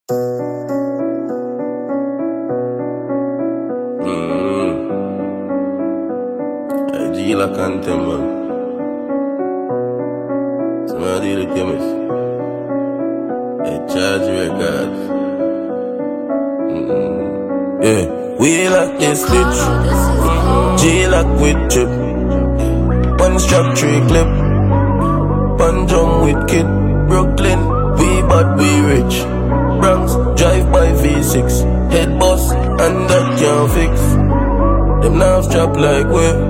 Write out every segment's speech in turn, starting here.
Gila cantem, man. Somebody the chemist. They charge records. Yeah, we like this bitch. G-Lock with chip. One strap, 3 clip. One drum with kid. Brooklyn, we bad, we rich. Bronx, drive by V6. Head boss, and that can't fix. Them now strap like we.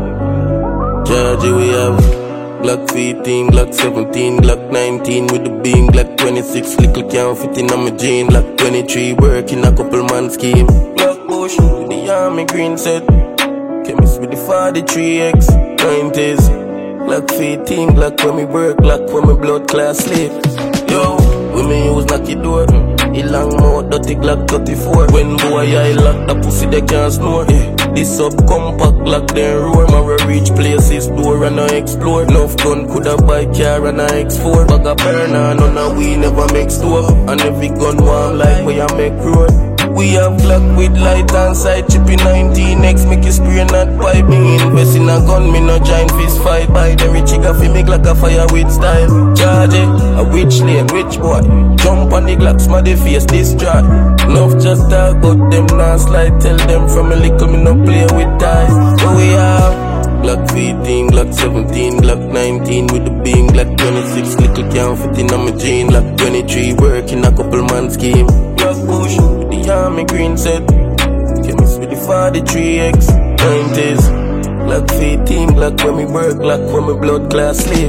Charge we have Glock 15, Glock 17, Glock 19 with the beam, Glock 26, little can't fit in on my jean, Glock 23, working a couple man scheme. Glock Bush with the army green set, chemist with the 43X, 90s. Glock 15, Glock when me work, Glock when me blood class sleep. Yo, when me use knocky door, it long mouth, dirty Glock 34. When boy I lock the pussy they can't snore. This up compact lock then roar. My reach places door and I explore. Enough gun coulda buy car and I X4. Bag a burner, none of we never make store. And every gun warm like where I make roar. We have Glock with light and side chippy 19X. Make you spray not pipe. Me invest in a gun, me no giant fist fight. Buy the rich chica fi make like a fire with style. Charge it, a witch lane, rich boy. Jump on the Glock, smash the face, destroy. Enough just talk, but them not slide. Tell them from a little me no play with ties. So we have Glock 15, Glock 17, Glock 19 with the beam, Glock 26, little can't fit in on my jean, Glock 23, working a couple man scheme. Glock Bush with the army green set, chemist with the 43X, 90s. Glock 15, Glock when me work, Glock when me blood class sleep.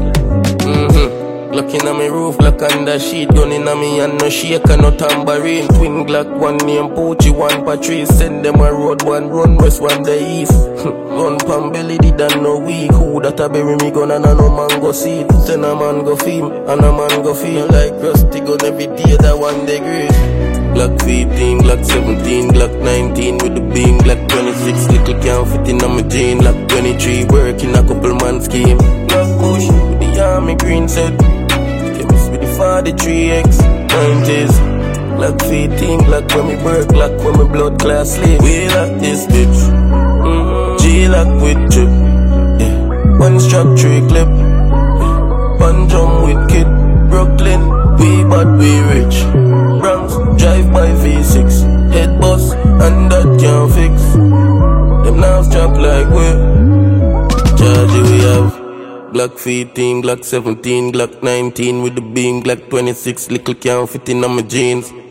Glock inna me roof, Glock under sheet. Gun inna me and no shake and no tambourine. Twin Glock, one name Poochie, one Patrice. Send them a road, one run west, one the east. Run pan belly, did and no weak. Who that a bury me gun and a no man go see it. Then a man go feel, and a man go feel. Like rusty gun every day, that 1 degree. Glock 15, Glock 17, Glock 19 with the beam, Glock 26, little can't fit in on my jean, Glock 23, working a couple man scheme. Glock Bush with the army green set, chemist with the 43X, 90s. Glock 15, Glock when me work, Glock when me blood class sleep. We like this bitch, G-Lock with chip, yeah. One strap, 3 clip, yeah. One drum with kid. Brooklyn, we bad, we rich. Bronx, drive by V6. Head boss, and that can't fix. Them now strap like we. Charge we have Glock 15, Glock 17, Glock 19 with the beam, Glock 26, little can't fit in on my jeans.